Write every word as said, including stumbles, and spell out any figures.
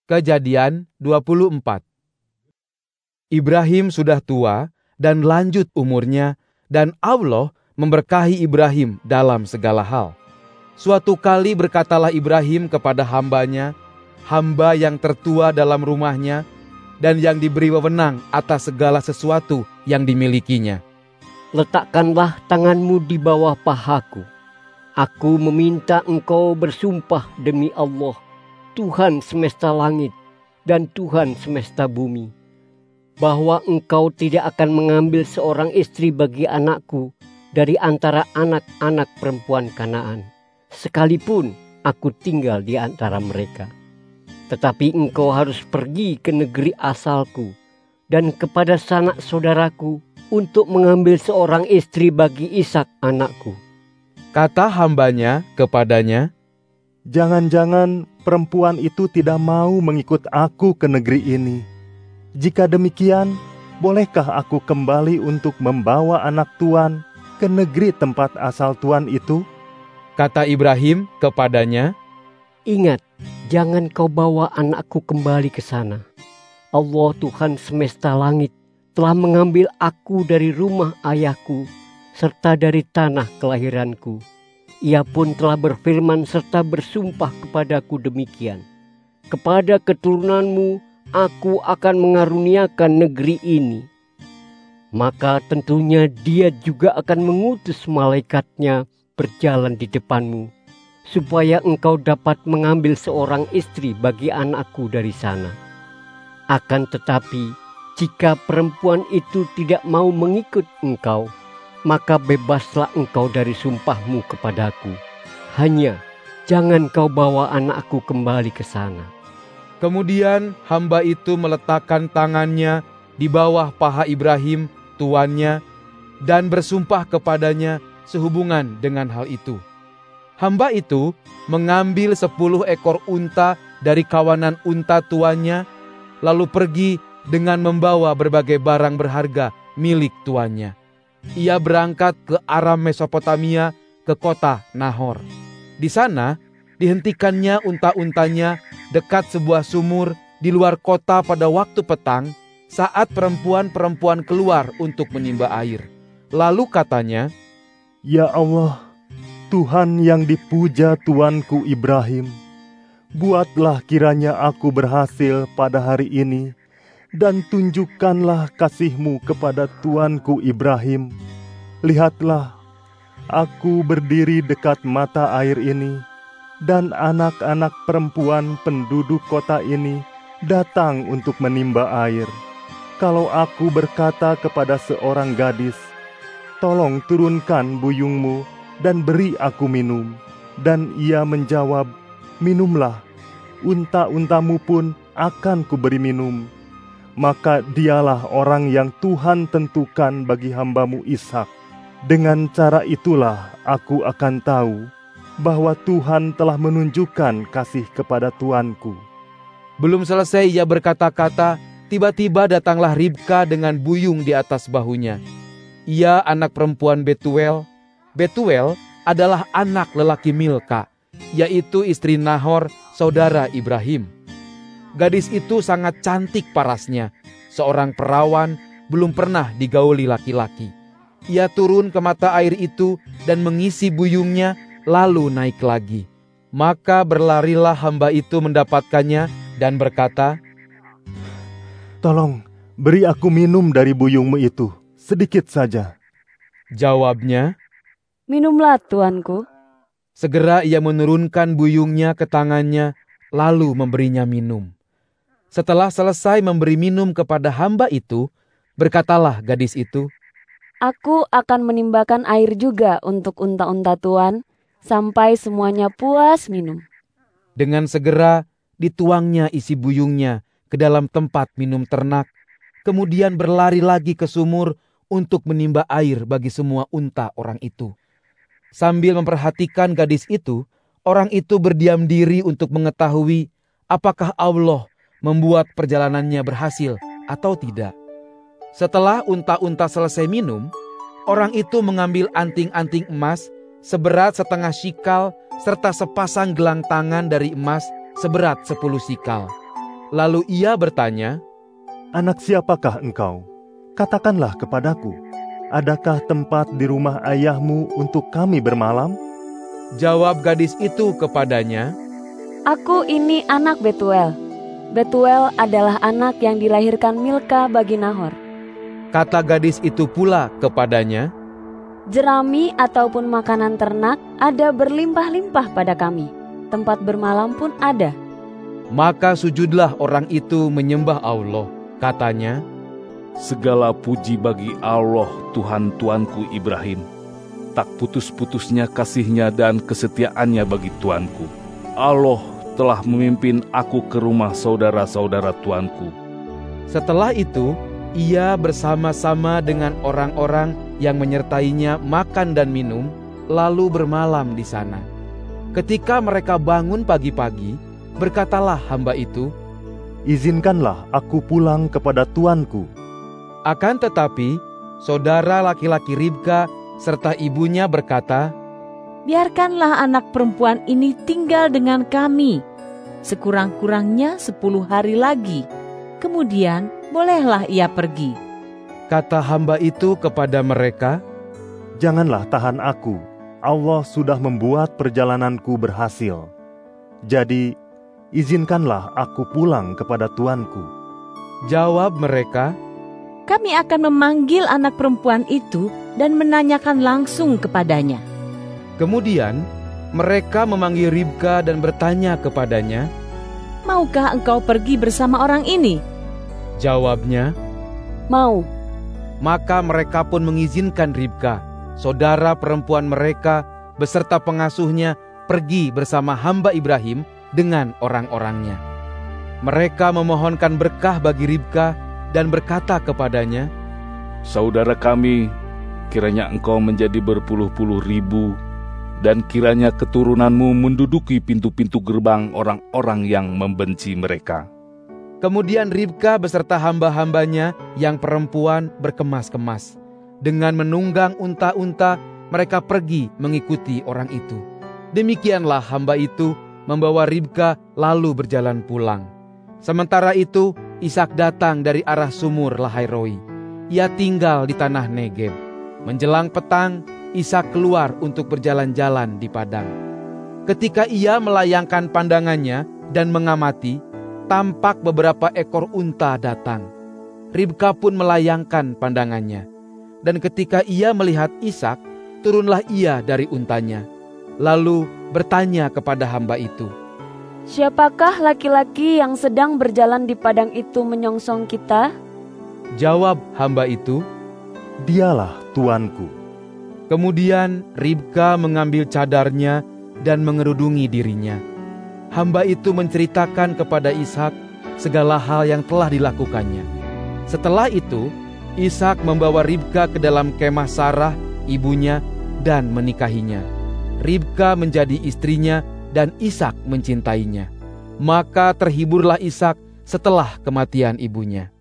Kejadian dua puluh empat. Ibrahim sudah tua dan lanjut umurnya, dan Allah memberkahi Ibrahim dalam segala hal. Suatu kali berkatalah Ibrahim kepada hambanya, hamba yang tertua dalam rumahnya, dan yang diberi wewenang atas segala sesuatu yang dimilikinya. Letakkanlah tanganmu di bawah pahaku. Aku meminta engkau bersumpah demi Allah, Tuhan semesta langit dan Tuhan semesta bumi, bahwa engkau tidak akan mengambil seorang istri bagi anakku dari antara anak-anak perempuan Kanaan, sekalipun aku tinggal di antara mereka. Tetapi engkau harus pergi ke negeri asalku dan kepada sanak saudaraku untuk mengambil seorang istri bagi Ishak anakku. Kata hambanya kepadanya, "Jangan-jangan perempuan itu tidak mau mengikut aku ke negeri ini. Jika demikian, bolehkah aku kembali untuk membawa anak tuan ke negeri tempat asal tuan itu?" Kata Ibrahim kepadanya, "Ingat, jangan kau bawa anakku kembali ke sana. Allah Tuhan semesta langit telah mengambil aku dari rumah ayahku serta dari tanah kelahiranku. Ia pun telah berfirman serta bersumpah kepadaku demikian. Kepada keturunanmu aku akan mengaruniakan negeri ini. Maka tentunya dia juga akan mengutus malaikatnya berjalan di depanmu, supaya engkau dapat mengambil seorang istri bagi anakku dari sana. Akan tetapi, jika perempuan itu tidak mau mengikut engkau, maka bebaslah engkau dari sumpahmu kepadaku. Hanya jangan kau bawa anakku kembali ke sana." Kemudian hamba itu meletakkan tangannya di bawah paha Ibrahim, tuannya, dan bersumpah kepadanya sehubungan dengan hal itu. Hamba itu mengambil sepuluh ekor unta dari kawanan unta tuannya, lalu pergi dengan membawa berbagai barang berharga milik tuannya. Ia berangkat ke Aram Mesopotamia, ke kota Nahor. Di sana dihentikannya unta-untanya dekat sebuah sumur di luar kota pada waktu petang, saat perempuan-perempuan keluar untuk menimba air. Lalu katanya, "Ya Allah, Tuhan yang dipuja tuanku Ibrahim, buatlah kiranya aku berhasil pada hari ini, dan tunjukkanlah kasih-Mu kepada tuanku Ibrahim. Lihatlah, aku berdiri dekat mata air ini, dan anak-anak perempuan penduduk kota ini datang untuk menimba air. Kalau aku berkata kepada seorang gadis, 'Tolong turunkan buyungmu dan beri aku minum,' dan ia menjawab, 'Minumlah, unta-untamu pun akan kuberi minum,' maka dialah orang yang Tuhan tentukan bagi hamba-Mu Ishak. Dengan cara itulah aku akan tahu bahwa Tuhan telah menunjukkan kasih kepada tuanku." Belum selesai ia berkata-kata, tiba-tiba datanglah Ribka dengan buyung di atas bahunya. Ia anak perempuan Betuel. Betuel adalah anak lelaki Milka, yaitu istri Nahor, saudara Ibrahim. Gadis itu sangat cantik parasnya, seorang perawan, belum pernah digauli laki-laki. Ia turun ke mata air itu dan mengisi buyungnya, lalu naik lagi. Maka berlarilah hamba itu mendapatkannya dan berkata, "Tolong, beri aku minum dari buyungmu itu, sedikit saja." Jawabnya, "Minumlah tuanku." Segera ia menurunkan buyungnya ke tangannya, lalu memberinya minum. Setelah selesai memberi minum kepada hamba itu, berkatalah gadis itu, "Aku akan menimbakan air juga untuk unta-unta tuan, sampai semuanya puas minum." Dengan segera dituangnya isi buyungnya ke dalam tempat minum ternak, kemudian berlari lagi ke sumur untuk menimba air bagi semua unta orang itu. Sambil memperhatikan gadis itu, orang itu berdiam diri untuk mengetahui apakah Allah membuat perjalanannya berhasil atau tidak. Setelah unta-unta selesai minum, orang itu mengambil anting-anting emas seberat setengah shikal serta sepasang gelang tangan dari emas seberat sepuluh shikal. Lalu ia bertanya, "Anak siapakah engkau? Katakanlah kepadaku, adakah tempat di rumah ayahmu untuk kami bermalam?" Jawab gadis itu kepadanya, Aku ini anak Betuel. Betuel adalah anak yang dilahirkan Milka bagi Nahor. Kata gadis itu pula kepadanya, Jerami ataupun makanan ternak ada berlimpah-limpah pada kami. Tempat bermalam pun ada. Maka sujudlah orang itu menyembah Allah. Katanya, Segala puji bagi Allah Tuhan Tuanku Ibrahim. Tak putus-putusnya kasihnya dan kesetiaannya bagi Tuanku. Allah telah memimpin aku ke rumah saudara-saudara Tuanku. Setelah itu, ia bersama-sama dengan orang-orang yang menyertainya makan dan minum, lalu bermalam di sana. Ketika mereka bangun pagi-pagi, berkatalah hamba itu, "Izinkanlah aku pulang kepada tuanku." Akan tetapi, saudara laki-laki Ribka serta ibunya berkata, Biarkanlah anak perempuan ini tinggal dengan kami, sekurang-kurangnya sepuluh hari lagi. Kemudian bolehlah ia pergi. Kata hamba itu kepada mereka, "Janganlah tahan aku. Allah sudah membuat perjalananku berhasil. Jadi, izinkanlah aku pulang kepada tuanku." Jawab mereka, Kami akan memanggil anak perempuan itu dan menanyakan langsung kepadanya. Kemudian mereka memanggil Ribka dan bertanya kepadanya, Maukah engkau pergi bersama orang ini? Jawabnya, Mau. maka mereka pun mengizinkan Ribka, saudara perempuan mereka beserta pengasuhnya pergi bersama hamba Ibrahim dengan orang-orangnya. Mereka memohonkan berkah bagi Ribka dan berkata kepadanya, Saudara kami, kiranya engkau menjadi berpuluh-puluh ribu, dan kiranya keturunanmu menduduki pintu-pintu gerbang orang-orang yang membenci mereka. Kemudian Ribka beserta hamba-hambanya yang perempuan berkemas-kemas. Dengan menunggang unta-unta, mereka pergi mengikuti orang itu. Demikianlah hamba itu membawa Ribka lalu berjalan pulang. Sementara itu, Ishak datang dari arah sumur Lahairoi. Ia tinggal di tanah Negeb. Menjelang petang, Ishak keluar untuk berjalan-jalan di padang. Ketika ia melayangkan pandangannya dan mengamati, tampak beberapa ekor unta datang. Ribka pun melayangkan pandangannya. Dan ketika ia melihat Ishak, turunlah ia dari untanya. Lalu bertanya kepada hamba itu, Siapakah laki-laki yang sedang berjalan di padang itu menyongsong kita? Jawab hamba itu, "Dialah tuanku." Kemudian Ribka mengambil cadarnya dan mengerudungi dirinya. Hamba itu menceritakan kepada Ishak segala hal yang telah dilakukannya. Setelah itu, Ishak membawa Ribka ke dalam kemah Sarah, ibunya, dan menikahinya. Ribka menjadi istrinya dan Ishak mencintainya. Maka terhiburlah Ishak setelah kematian ibunya.